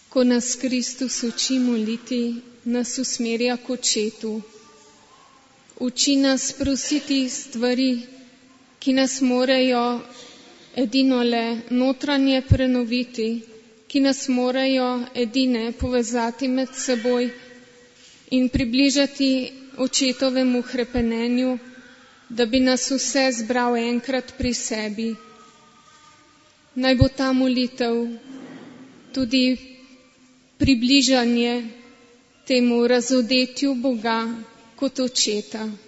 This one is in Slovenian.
Ko nas Kristus uči moliti, nas usmerja k Očetu. Uči nas prositi stvari, ki nas morajo edino le notranje prenoviti, ki nas morajo edine povezati med seboj in približati Očetovemu hrepenenju, da bi nas vse zbral enkrat pri sebi. Naj bo ta molitev tudi približanje temu razodetju Boga kot Očeta.